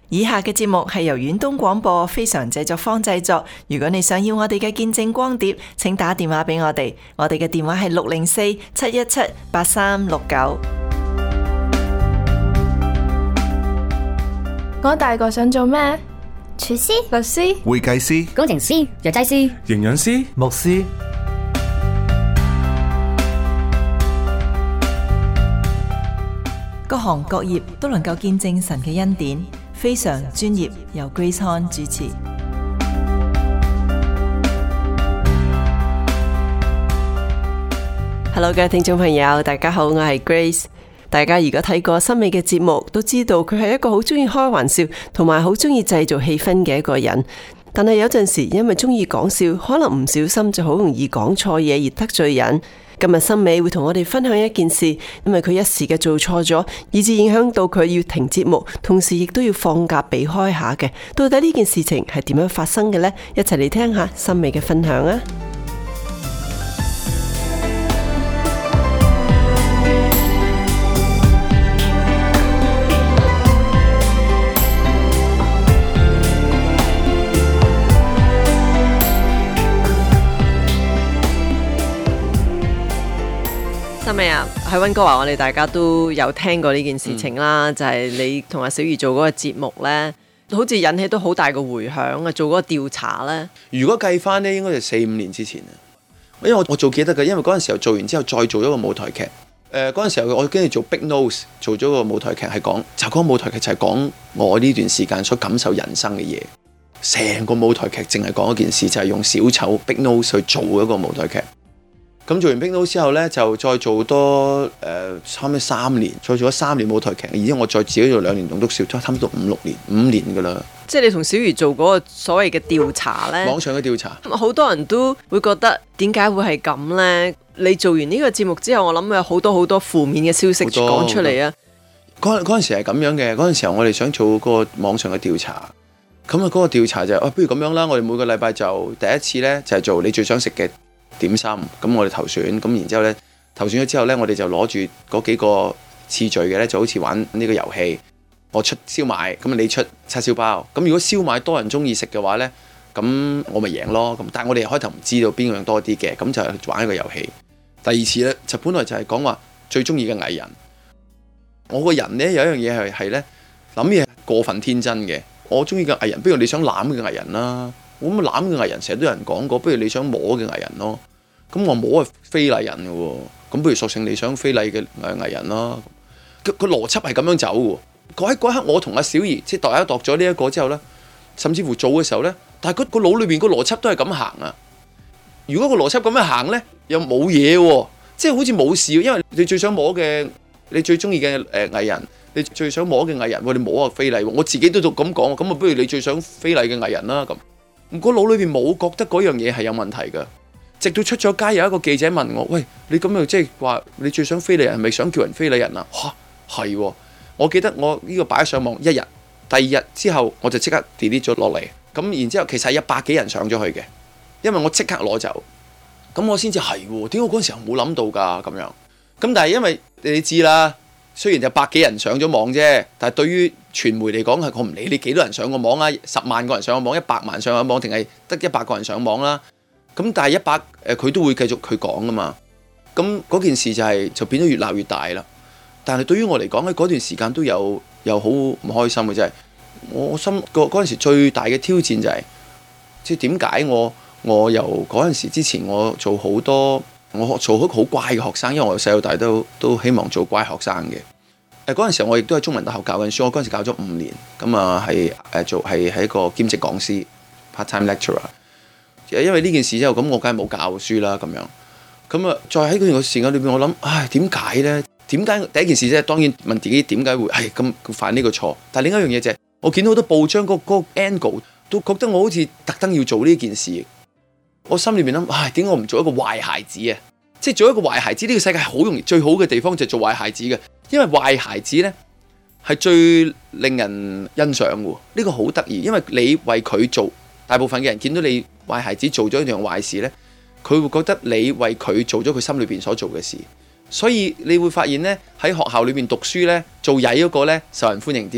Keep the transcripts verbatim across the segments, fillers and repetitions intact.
以下嘅節目係由遠東廣播非常製作坊製作。如果你想要我哋嘅見證光碟，請打電話俾我哋。我哋嘅電話係六零四七一七八三六九。 我大個想做咩？ 廚師、 律師、 會計師、 工程師、藥劑師、 營養師、牧師。 各行各業都能夠見證神嘅恩典，非常專業，由 Grace Han 主持。 Hello 嘅聽眾朋友，大家好，我係 Grace。大家如果睇過森美嘅節目，都知道佢係一個好中意開玩笑，同埋好中意製造氣氛嘅一個人。但係有陣時因為中意講笑，可能唔小心就好容易講錯嘢而得罪人。今日森美會同我哋分享一件事，因為佢一時嘅做錯咗，以致影響到佢要停節目，同時亦都要放假避開下嘅。到底呢件事情係點樣發生嘅呢？一齊嚟聽下森美嘅分享啊！森美啊，喺溫哥華我哋大家都有聽過呢件事情啦，嗯、就係你同阿小儀做嗰個節目呢，好似引起都好大個迴響啊！做嗰個調查呢， 如果計翻呢，應該係四五年之前啊，因為我我做記得嘅，因為嗰陣時候做完之後再做咗個舞台劇。誒嗰陣時候我跟住做 Big Nose 做咗個舞台劇，係講就嗰個舞台劇就係講我呢段時間所感受人生嘅嘢。成個舞台劇淨係講一件事，就係、是、用小丑 Big Nose 去做一個舞台劇。咁做完 Big Nose 之後呢，就再做多誒、呃、差唔多三年，再做咗三年舞台劇，然之後我再自己做兩年棟篤笑，差唔多五六年，五年噶啦。 即係你同小儀做嗰個所謂嘅調查呢， 網上嘅調查， 好多人都會覺得點解會係咁呢？你做完呢個節目之後，我諗有好多好多負面嘅消息講出嚟啊！ 嗰嗰陣時係咁樣嘅，嗰陣時候我哋想做個網上嘅調查，咁啊嗰個調查就係、是啊，不如咁樣啦，我哋每個禮拜就第一次呢，就係、是、做你最想食嘅點心，咁我哋投選，咁然之後呢，投選咗之後呢，我哋就攞住嗰幾個次序嘅呢，就好似玩呢個遊戲。我出燒賣，咁你出叉燒包。咁如果燒賣多人中意食嘅話呢，咁我咪贏咯。咁但係我哋開頭唔知道邊樣多啲嘅，咁就玩一個遊戲。第二次呢，就本來就係講話最中意嘅藝人。我個人呢，有一樣嘢係係呢，諗嘢過分天真嘅。我中意嘅藝人，不如你想攬嘅藝人啦。我咁攬嘅藝人成日都有人講過，不如你想摸嘅藝人咯。咁我摸係非禮人嘅喎，咁不如索性你想非禮嘅藝人啦。個個邏輯係咁樣走嘅。嗰喺嗰刻我同阿小儀即係度一度咗呢一個之後呢，甚至乎做嘅時候呢，但係個腦裏邊個邏輯都係咁行啊。如果個邏輯咁樣行呢，又冇嘢喎，即係好似冇事，因為你最想摸嘅，你最中意嘅誒藝人，你最想摸嘅藝人，你摸啊非禮，我自己都咁講，咁啊不如你最想非禮嘅藝人啦咁。個腦裏邊冇覺得嗰樣嘢係有問題㗎，直到出咗街有一個記者問我：喂，你咁樣即係話你最想非禮人，係咪想叫人非禮人啊？嚇係喎！我記得我呢個擺上網一日，第二日之後我就即刻 delete 咗落嚟。咁然之後其實係有百幾人上咗去嘅，因為我即刻攞走。咁我先至係喎，點解我嗰陣時候冇諗到㗎咁樣？咁但係因為你知啦，雖然就百幾人上咗網啫，但係對於傳媒嚟講係我唔理你幾多人上個網啊，十萬個人上個網，一百萬上個網，定係得一百個人上網啦。咁但係一百誒佢都會繼續佢講㗎嘛。咁嗰件事就係、是、就變咗越鬧越大啦。但係對於我嚟講喺嗰段時間都有有好唔開心嘅，真係我心嗰嗰陣時最大嘅挑戰就係、是，即係點解我我由嗰陣時之前我做好多我做好好乖嘅學生，因為我由細到大都都希望做乖學生嘅。誒嗰陣時我亦都喺中文大學教緊書，我嗰陣時教咗五年，咁啊係誒做係係一個兼職講師 part-time lecturer。因為呢件事之後，咁我梗係冇教書啦咁樣。咁啊，再喺嗰段時間裏邊，我諗唉點解咧？點解第一件事啫？當然問自己點解會係咁犯呢個錯。但係另一樣嘢就係、是，我見到好多報章嗰、那個 angle 都覺得我好似特登要做呢件事。我心裏面諗，唉點解我唔做一個壞孩子啊？即係做一個壞孩子，呢、這個世界好容易最好嘅地方就係做壞孩子嘅，因為壞孩子呢係最令人欣賞嘅。呢、這個好得意，因為你為佢做，大部分嘅人見到你壞孩子做咗一樣壞事呢，佢會覺得你為佢做咗佢心裏邊所做嘅事。所以你會發現呢，喺學校裏面讀書呢，做曳嗰個呢受人歡迎啲嘅，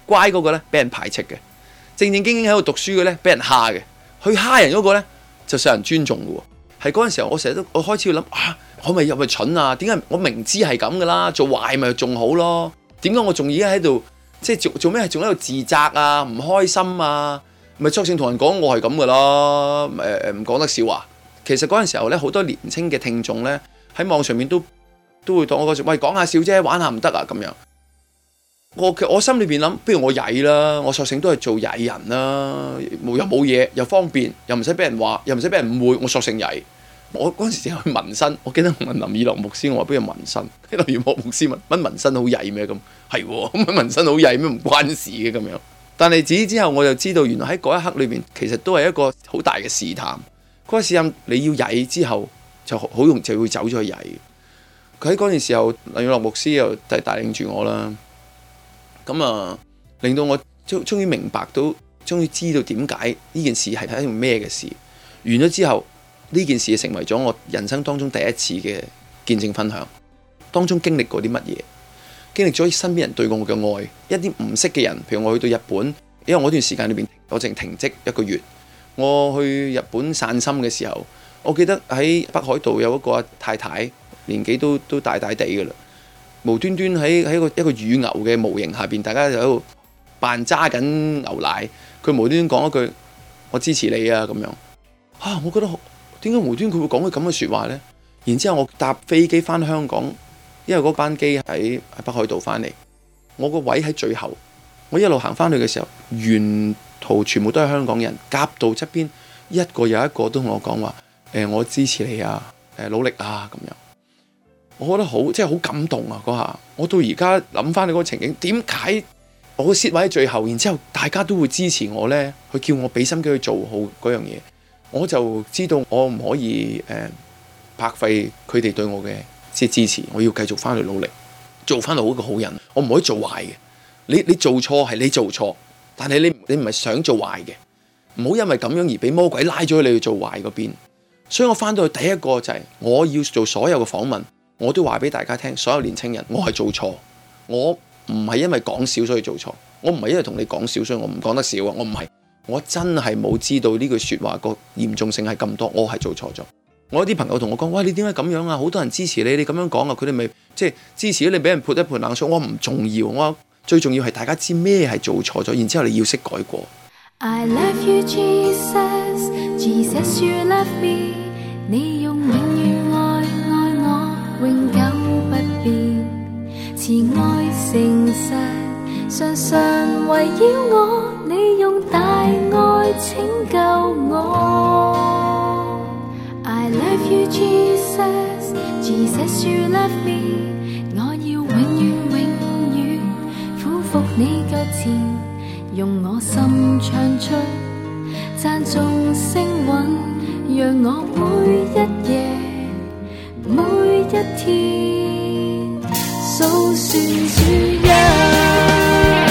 乖嗰個咧，俾人排斥嘅；正正經經喺度讀書嘅咧，俾人蝦嘅。去蝦人嗰個咧，就受人尊重嘅喎。係嗰陣時候，我成日都我開始要諗啊，我咪入咪蠢啊？點解我明知係咁噶啦？做壞咪仲好咯？點解我仲而家喺度即係做做咩？係仲喺度自責啊？唔開心啊？咪索性同人講我係咁噶啦？誒誒唔講得笑話。其實嗰陣時候咧，好多年青嘅聽眾咧喺網上面都都會當我嗰時喂講下笑啫，玩下唔得啊咁樣。我我心裏邊諗，不如我曳啦，我索性都係做曳人啦，冇又冇嘢，又方便，又唔使俾人話，又唔使俾人誤會，我索性曳。我嗰陣時去紋身，我記得問林以諾牧師，我話不如紋身。林以諾牧師問：乜紋身好曳咩？咁係喎，咁紋身好曳咩？唔關事嘅咁樣。但係自此之後，我就知道原來喺嗰一刻裏邊，其實都係一個好大嘅試探。嗰個試探你要曳之後，就好容易就會走咗去曳。佢喺嗰陣時候，林以諾牧師又帶帶領住我啦。咁啊，令到我終終於明白到，終於知道點解呢件事係一件咩嘅事。完咗之後，呢件事成為咗我人生當中第一次嘅見證分享。當中經歷過啲乜嘢？經歷咗身邊人對我嘅愛，一啲唔識嘅人，譬如我去到日本，因為我段時間裏邊我淨停職一個月。我去日本散心嘅時候，我記得喺北海道有一個太太，年紀都都大大地㗎啦。無端端喺喺一個一個乳牛嘅模型下邊，大家就喺度扮揸緊牛奶。佢無端端講一句：我支持你啊咁樣。啊，我覺得點解無端佢會講句咁嘅説話呢？然之後我搭飛機翻香港，因為嗰班機喺喺北海道翻嚟，我個位喺最後。我一路行翻去嘅時候，沿途全部都係香港人，夾道側邊一個又一個都同我講話：誒、呃，我支持你啊，誒，努力啊咁樣。我覺得好，即係好感動啊！嗰下，我到而家諗翻你嗰個情景，點解我個 seat 位喺最後，然之後大家都會支持我呢？佢叫我俾心機去做好嗰樣嘢，我就知道我唔可以誒白費佢哋對我嘅即係支持，我要繼續翻去努力，做翻到一個好人。我唔可以做壞嘅。你你做錯係你做錯，但係你你唔係想做壞嘅，唔好因為咁樣而俾魔鬼拉咗你去做壞嗰邊。所以我翻到去第一個就係、是、我要做所有嘅訪問。我都話俾大家聽，所有年青人，我係做錯，我唔係因為講笑所以做錯，我唔係因為同你講笑所以我唔講得笑啊，我唔係，我真係冇知道呢句説話個嚴重性係咁多，我係做錯咗。我有啲朋友同我講：喂，你點解咁樣啊？好多人支持你，你咁樣講啊，佢哋咪即係支持你，俾人潑一盆冷水。我唔重要，我最重要係大家知咩係做錯咗，然之後你要識改過。 I love you, Jesus, Jesus, you love me， 你用永遠愛愛我。永久不變，慈愛誠實常常圍繞我，你用大愛拯救我。I love you, Jesus, Jesus, you love me， 我要永遠永遠俯伏你腳前，用我心唱出讚頌聲韻，讓我每一夜每一天數算主恩。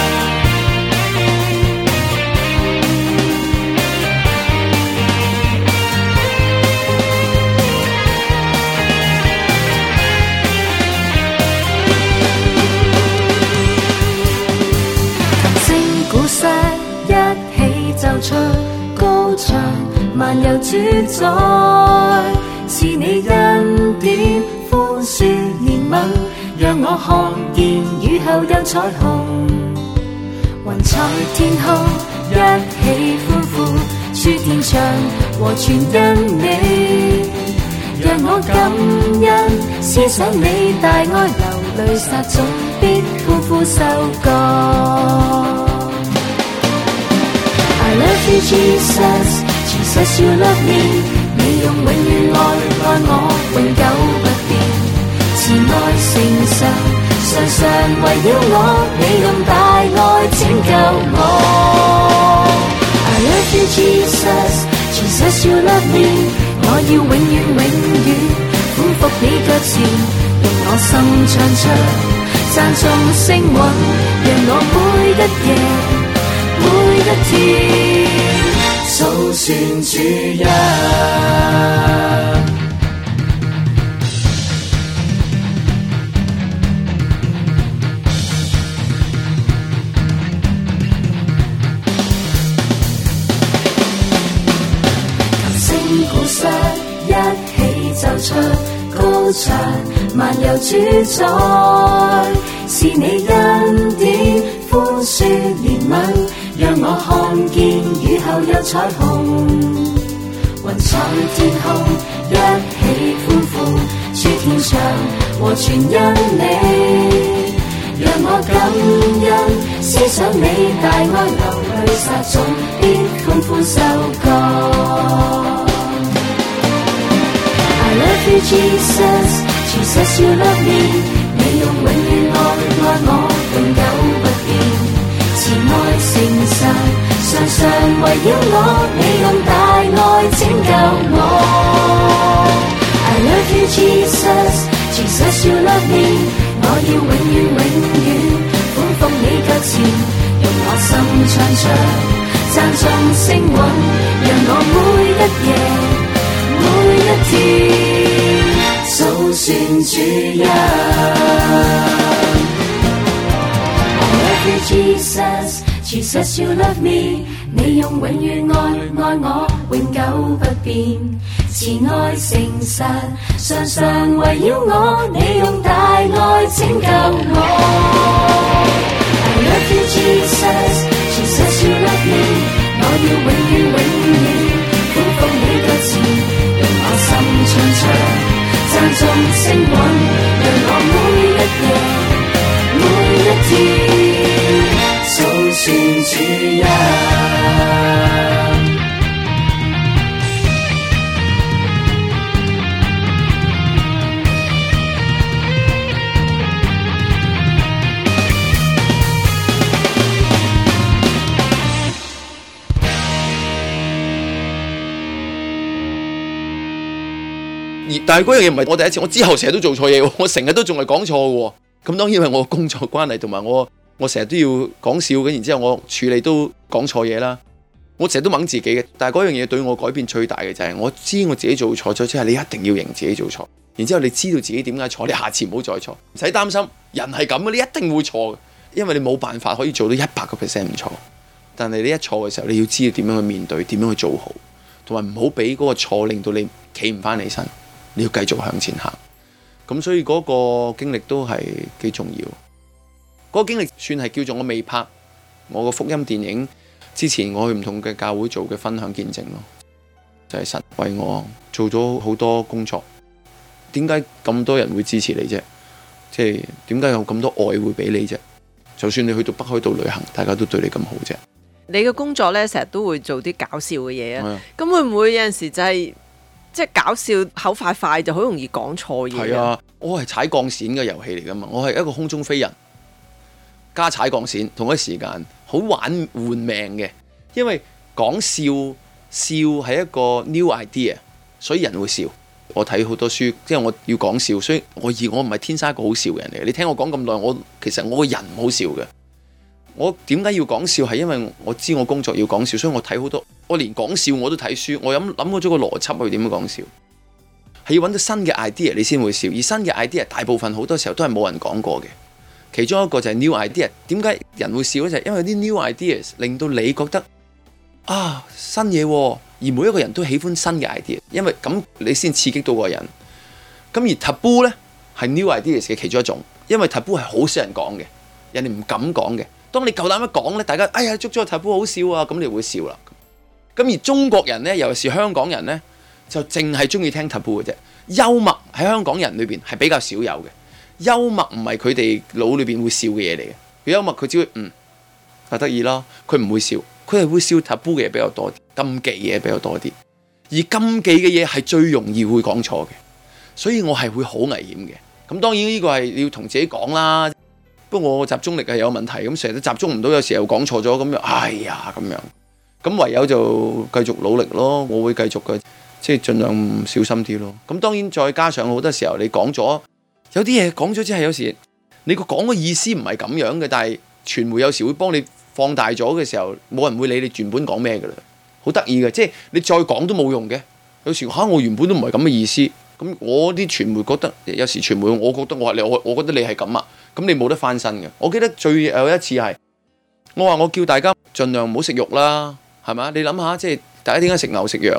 琴聲鼓瑟一起奏出高唱，漫遊主宰。是你恩典寬恕憐憫，讓我看見雨後有彩虹。雲彩天空一起歡呼，諸天唱和全因你，讓我感恩思想你大愛，流淚撒種必歡呼收割。I love you Jesus, Jesus you love me，你用永遠愛愛我，永久不變，慈愛誠實常常圍繞我，你用大愛拯救我。I love you Jesus, Jesus you love me， 我要永遠永遠俯伏你腳前，用我心唱出讚頌聲韻，讓我每一夜每一天數算主恩。 鼓瑟，一起奏出高唱，漫遊主宰，是你恩典寬恕憐憫，讓我看見雨後有彩虹，雲彩天空一起歡呼，諸天唱和全因你，讓我感恩，思想你大愛流淚撒種，必歡呼收割。I love you Jesus, Jesus you love me， 你用永遠愛愛我，永久不變，慈愛誠實常常圍繞我，你用大愛拯救我。I love you Jesus, Jesus you love me， 我要永遠永遠歡奉你腳前，用我心唱唱讚頌聲韻，讓我每一夜每一天數算主恩。I love you Jesus, Jesus you love me， 你用永遠愛愛我，永久不變，慈愛誠實常常圍繞我，你用大愛拯救我。I love you Jesus, Jesus you love me， 我要永遠永遠歡奉你腳前，用我心唱唱讚頌聲韻，讓我每一夜每一天數算主恩。 但係嗰樣嘢唔係我第一次，我之後成日都做錯嘢，我成日都仲係講錯嘅。咁當然因為我工作關係同埋我我成日都要講笑嘅，然之後我處理都講錯嘢啦。我成日都掹自己嘅，但係嗰樣嘢對我改變最大嘅就係我知我自己做錯咗之後，你一定要認自己做錯。然之後你知道自己點解錯，你下次唔好再錯，唔使擔心。人係咁嘅，你一定會錯嘅，因為你冇辦法可以做到一百個 percent 唔錯。但係你一錯嘅時候，你要知道點樣去面對，點樣去做好，同埋唔好俾嗰個錯令到你企唔翻起身。你要繼續向前行，咁所以嗰個經歷都係幾重要。嗰個經歷算係叫做我未拍我個福音電影之前，我去唔同嘅教會做嘅分享見證咯。就係神為我做咗好多工作。點解咁多人會支持你啫？即係點解有咁多愛會俾你啫？就算你去到北海道旅行，大家都對你咁好啫。 你嘅工作呢，成日都會做啲搞笑嘅嘢啊。咁會唔會有陣時就係？即係搞笑口快快就好容易講錯嘢。係啊， 我係踩鋼線嘅遊戲嚟噶嘛，我係一個空中飛人加踩鋼線同一時間，好玩換命嘅。因為講笑笑係一個 new idea， 所以人會笑。我睇好多書，即係我要講笑，所以我而我唔係天生一個好笑嘅人嚟嘅。你聽我講咁耐，我其實我個人唔好笑嘅。我點解要講笑？係因為我知我工作要講笑，所以我睇好多。我連講笑我都睇書，我諗諗咗個邏輯去點樣講笑，係要揾到新嘅 idea 你先會笑。而新嘅 idea 大部分好多時候都係冇人講過嘅。其中一個就係 new idea。點解人會笑咧？就係因為啲 new ideas 令到你覺得啊新嘢，而每一個人都喜歡新嘅 idea， 因為咁你先刺激到個人。咁而 taboo 咧係 new ideas 嘅其中一種，因為 taboo 係好少人講嘅，人哋唔敢講嘅。當你夠膽一講咧，大家哎呀捉咗個 taboo好笑啊，咁你會笑啦。咁而中國人咧，尤其是香港人咧，就淨係中意聽 taboo 嘅啫。幽默喺香港人裏邊係比較少有嘅。幽默唔係佢哋腦裏邊會笑嘅嘢嚟嘅。佢幽默佢只會嗯啊得意咯，佢唔會笑，佢係會笑 taboo 嘅嘢比較多啲，禁忌嘅嘢比較多啲。而禁忌嘅嘢係最容易會講錯嘅，所以我係會好危險嘅。咁當然呢個係你要同自己講啦。不過我集中力係有問題，咁成日都集中唔到，有時候講錯咗，咁樣哎呀咁樣。咁唯有就繼續努力咯，我會繼續嘅，即係盡量小心啲咯。咁當然再加上好多時候你講咗，有啲嘢講咗之後，有時你個講嘅意思唔係咁樣嘅，但係傳媒有時會幫你放大咗嘅時候，冇人會理你原本講咩㗎啦。好得意嘅，即係你再講都冇用嘅。有時嚇我原本都唔係咁嘅意思，咁我啲傳媒覺得，有時傳媒我覺得我你我我覺得你係咁啊，咁你冇得翻身嘅。我記得最有一次係我話我叫大家盡量唔好食肉啦。係嘛？你諗下，即係大家點解食牛食羊啊？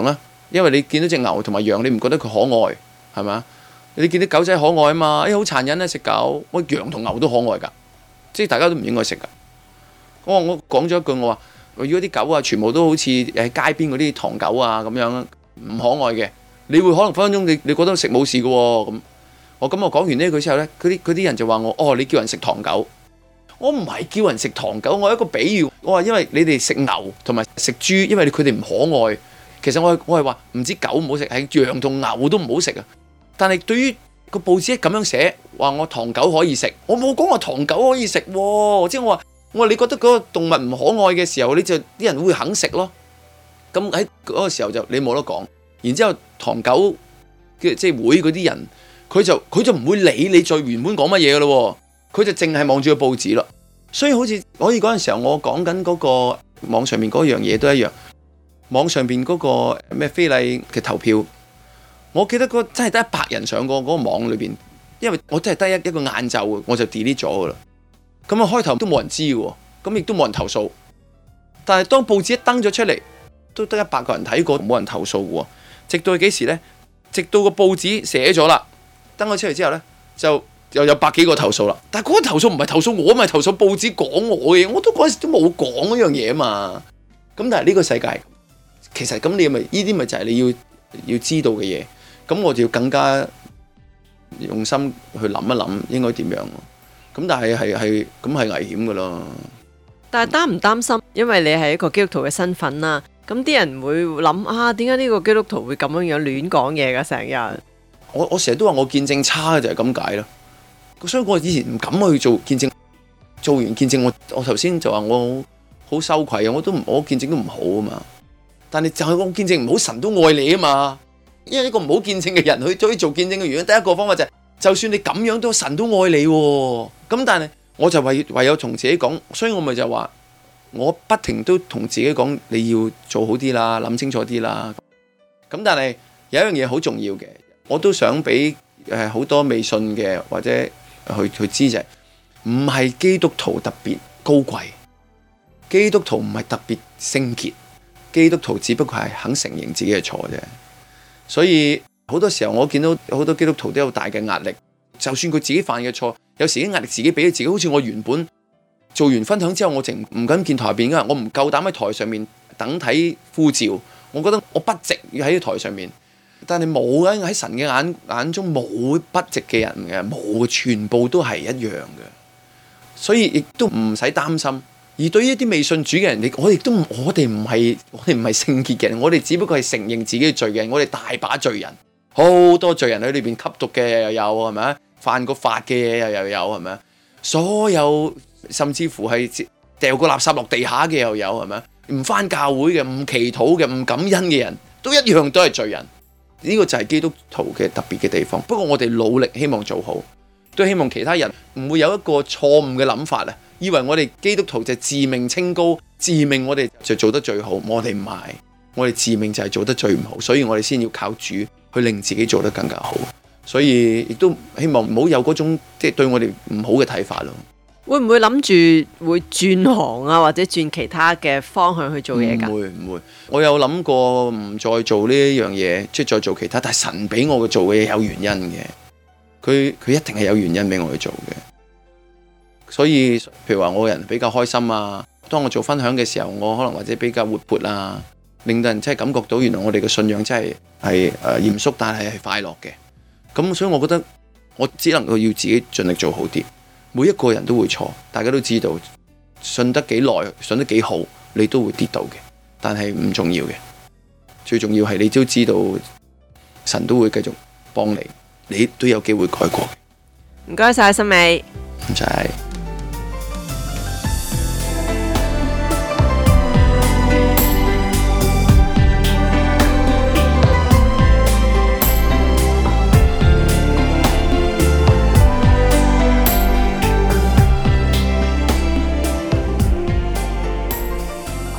因為你見到隻牛同埋羊，你唔覺得佢可愛係咪啊？你見到狗仔可愛啊嘛，哎好殘忍啊食狗，我羊同牛都可愛㗎，即係大家都唔應該食㗎。我我講咗一句，我話如果啲狗啊全部都好似誒街邊嗰啲唐狗啊咁樣唔可愛嘅，你會可能分分鐘你你覺得食冇事嘅喎咁。我咁我講完呢句之後咧，嗰啲嗰啲人就話我哦，你叫人食唐狗，我唔係叫人食唐狗，我有一個比喻，我話因為你哋食牛同埋食豬，因為佢哋唔可愛。其實我我係話唔知狗唔好食，係羊同牛都唔好食啊。但係對於個報紙咁樣寫話我唐狗可以食，我冇講話唐狗可以食喎，即係我話我話你覺得嗰個動物唔可愛嘅時候，你就啲人會肯食咯。咁喺嗰個時候就你冇得講。然之後唐狗嘅即係會嗰啲人，佢就佢就唔會理你最原本講乜嘢嘅咯，佢就淨係望住個報紙咯。所以好似可以嗰陣時候我講緊嗰個網上面嗰樣嘢都一樣，網上邊嗰個咩非禮嘅投票，我記得嗰真係得一百人上過嗰個網裏邊，因為我真係得一一個晏晝我就 delete 咗噶啦。咁啊開頭都冇人知嘅，咁亦都冇人投訴。但係當報紙一登咗出嚟，都得一百個人睇過，冇人投訴嘅。直到幾時呢？直到個報紙寫咗啦，登咗出嚟之後呢，就又有百幾個投訴啦。但係嗰個投訴唔係投訴我，咪投訴報紙講我嘅嘢，我都嗰陣時都冇講嗰樣嘢啊嘛。咁但係呢個世界其實咁你咪呢啲咪就係你要要知道嘅嘢。咁我就要更加用心去諗一諗應該點樣。咁但係係係咁係危險噶咯。 但係擔唔擔心？因為你係一個基督徒嘅身份啦，咁啲人會諗啊，點解呢個基督徒會咁樣樣亂講嘢噶？成日我我成日都話我見證差就係咁解咯。所以我以前唔敢去做見證，做完見證我我頭先就話我好羞愧啊！我都唔我見證都唔好啊嘛。但係就係我見證唔好，神都愛你啊嘛。因為一個唔好見證嘅人去追做見證嘅原因，第一個方法就係、是，就算你咁樣都神都愛你喎、啊。咁但係我就唯唯有同自己講，所以我咪就話，我不停都同自己講，你要做好啲啦，諗清楚啲啦。咁但係有一樣嘢好重要嘅，我都想俾誒好多未信嘅或者去去知就係、是，唔係基督徒特別高貴，基督徒唔係特別聖潔，基督徒只不過係肯承認自己嘅錯啫。所以好多時候我見到好多基督徒都有大嘅壓力，就算佢自己犯嘅錯，有時啲壓力自己俾咗自己。好似我原本做完分享之後，我淨唔敢見台邊噶，我唔夠膽喺台上面等睇呼召，我覺得我不值要喺台上面。但係冇嘅，喺神嘅眼眼中冇不值嘅人嘅，冇，全部都係一樣嘅。所以亦都唔使擔心。而對於一啲未信主嘅人，你我亦都我哋唔係我哋唔係聖潔嘅人，我哋只不過係承認自己嘅罪嘅人。我哋大把罪人，好多罪人喺裏邊，吸毒嘅又有係咪啊？犯過法嘅嘢又又有係咪啊？所有甚至乎係掉個垃圾落地下嘅又有係咪啊？唔返教會嘅、唔祈禱嘅、唔感恩嘅人都一樣都係罪人。呢個就係基督徒嘅特別嘅地方。不過我哋努力希望做好，都希望其他人唔會有一個錯誤嘅諗法啊！以為我哋基督徒就自命清高，自命我哋就做得最好。我哋唔係，我哋自命就係做得最唔好，所以我哋先要靠主去令自己做得更加好。所以亦都希望唔好有嗰種即係對我哋唔好嘅睇法咯。 會唔會諗住會轉行啊，或者轉其他嘅方向去做嘢㗎？ 唔會唔會，我有諗過唔再做呢一樣嘢，即係再做其他。但係神俾我嘅做嘅嘢有原因嘅，佢佢一定係有原因俾我去做嘅。所以，譬如話我個人比較開心啊，當我做分享嘅時候，我可能或者比較活潑啊，令到人真係感覺到原來我哋嘅信仰真係係誒嚴肅，但係係快樂嘅。咁所以我覺得我只能夠要自己盡力做好啲。每一個人都會錯，大家都知道，信得幾耐，信得幾好，你都會跌到嘅。但係唔重要嘅，最重要係你都知道，神都會繼續幫你，你都有機會改過。 唔該晒，森美。 唔使。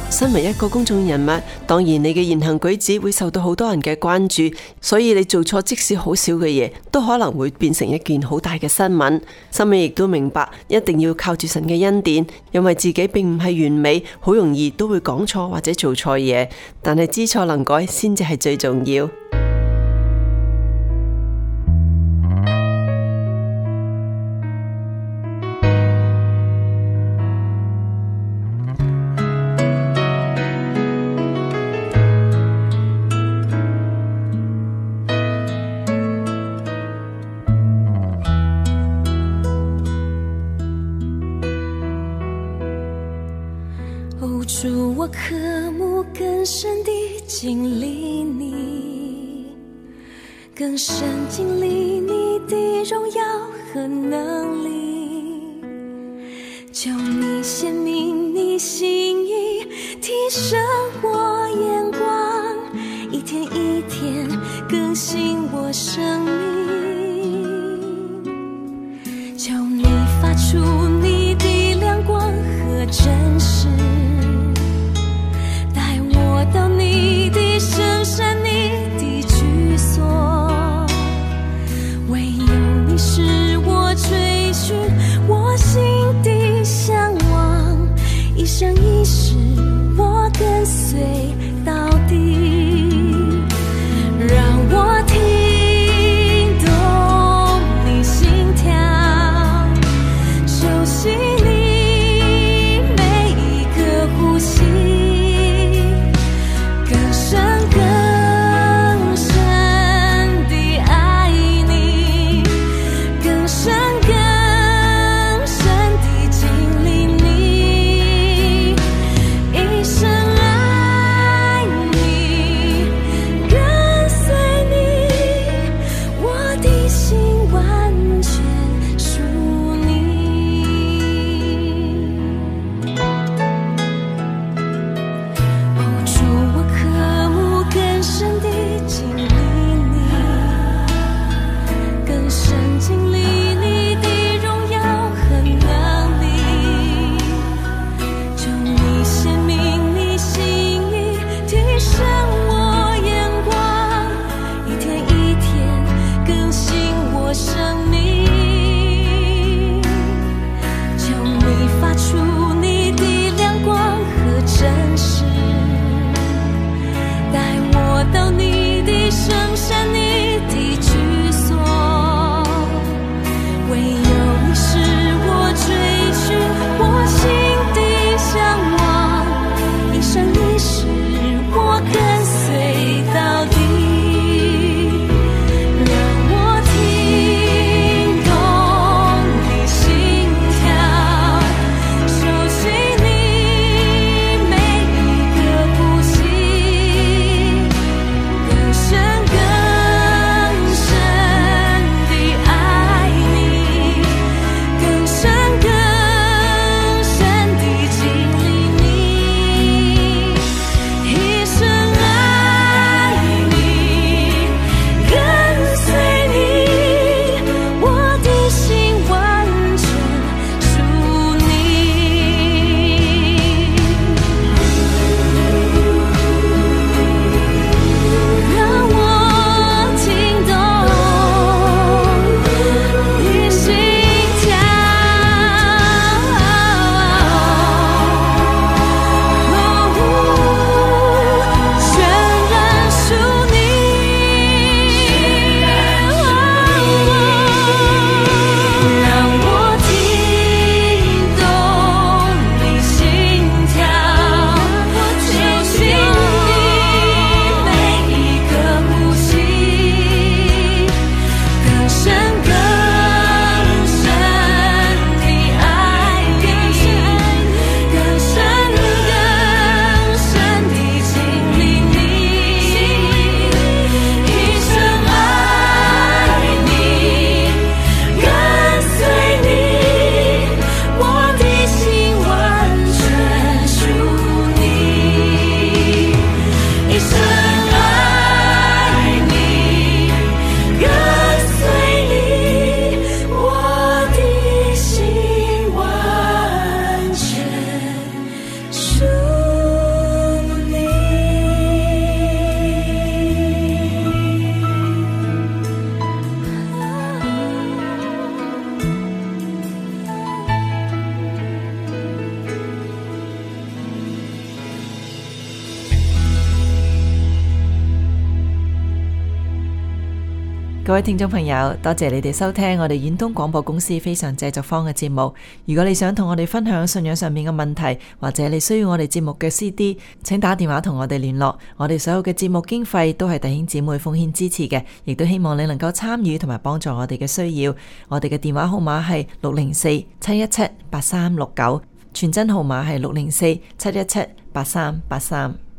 身為一個公眾人物，當然你嘅言行舉止會受到好多人嘅關注，所以你做錯即使好少嘅嘢，都可能會變成一件好大嘅新聞。心裏亦都明白，一定要靠住神嘅恩典，因為自己並唔係完美，好容易都會講錯或者做錯嘢，但係知錯能改先至係最重要。 主，我渴慕更深地经历你，更深经历你的荣耀和能力，求你显明你心意，提升我眼光，一天一天更新我生命，求你发出你的亮光和真实，到你的深山，你的居所，唯有你是我追寻我心的向往，一生一世我跟随到底，让我听懂你心跳，熟悉你每一个呼吸，你各位聽眾朋友，多謝你哋收聽我哋遠東廣播公司非常製作坊嘅節目。如果你想同我哋分享信仰上面嘅問題，或者你需要我哋節目嘅 C D， 請打電話同我哋聯絡。我哋所有嘅節目經費都係弟兄姊妹奉獻支持嘅，亦都希望你能夠參與同埋幫助我哋嘅需要。我哋嘅電話號碼係六零四七一七八三六九，傳真號碼係六零四七一七八三八三。